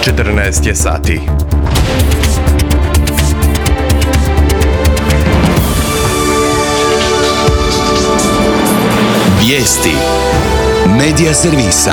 14 je sati. Vijesti Medija servisa.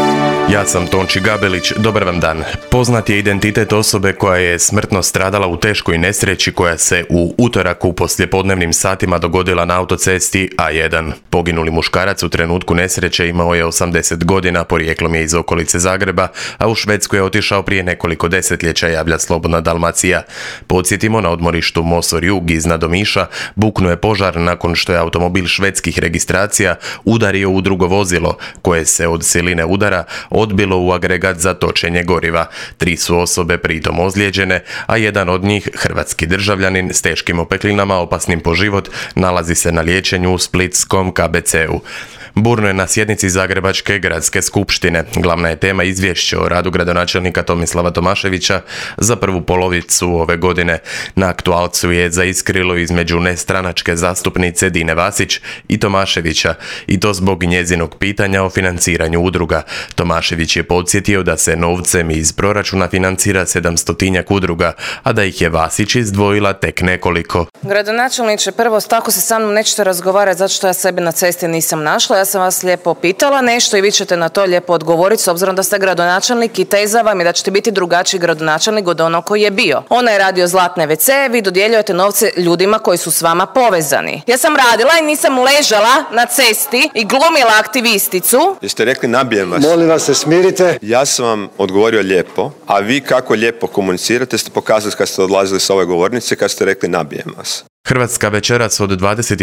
Ja sam Tonči Gabelić, dobar vam dan. Poznat je identitet osobe koja je smrtno stradala u teškoj nesreći koja se u utorak u poslijepodnevnim satima dogodila na autocesti A1. Poginuli muškarac u trenutku nesreće imao je 80 godina, porijeklom je iz okolice Zagreba, a u Švedsku je otišao prije nekoliko desetljeća, javlja Slobodna Dalmacija. Podsjetimo, na odmorištu Mosor Jug iznad Omiša buknuo je požar nakon što je automobil švedskih registracija udario u drugo vozilo, koje se od siline udara odbilo u agregat za točenje goriva. 3 su osobe pritom ozlijeđene, a jedan od njih, hrvatski državljanin s teškim opeklinama opasnim po život, nalazi se na liječenju u splitskom KBC-u. Burno je na sjednici Zagrebačke gradske skupštine. Glavna je tema izvješće o radu gradonačelnika Tomislava Tomaševića za prvu polovicu ove godine. Na aktualcu je zaiskrilo između nestranačke zastupnice Dine Vasić i Tomaševića, i to zbog njezinog pitanja o financiranju udruga. Tomašević je podsjetio da se novcem iz proračuna financira 700-tinjak udruga, a da ih je Vasić izdvojila tek nekoliko. Gradonačelniče, prvo, tako se sa mnom nećete razgovarati zato što ja sebe na cesti nisam našla. Ja sam vas lijepo pitala nešto i vi ćete na to lijepo odgovoriti, s obzirom da ste gradonačelnik, i teza vam je da ćete biti drugačiji gradonačelnik od onog koji je bio. Ona je radio zlatne WC, vi dodjeljujete novce ljudima koji su s vama povezani. Ja sam radila i nisam ležala na cesti i glumila aktivisticu. Jeste rekli nabijem vas? Molim vas se smirite. Ja sam vam odgovorio lijepo, a vi kako lijepo komunicirate ste pokazali kad ste odlazili s ove govornice, kad ste rekli nabijem vas. Hrvatska večeras od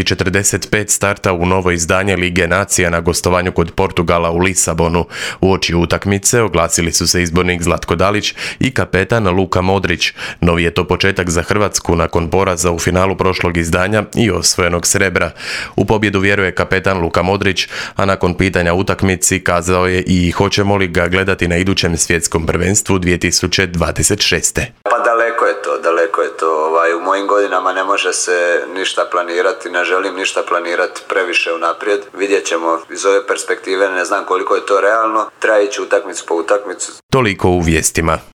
20:45 starta u novo izdanje Lige nacija na gostovanju kod Portugala u Lisabonu. Uoči utakmice oglasili su se izbornik Zlatko Dalić i kapetan Luka Modrić. Novi je to početak za Hrvatsku nakon poraza u finalu prošlog izdanja i osvojenog srebra. U pobjedu vjeruje kapetan Luka Modrić, a nakon pitanja utakmici kazao je i hoćemo li ga gledati na idućem svjetskom prvenstvu 2026. Pa daleko je to. U mojim godinama ne može se ništa planirati, ne želim ništa planirati previše unaprijed. Vidjet ćemo iz ove perspektive, ne znam koliko je to realno, treba ići utakmicu po utakmicu. Toliko u vijestima.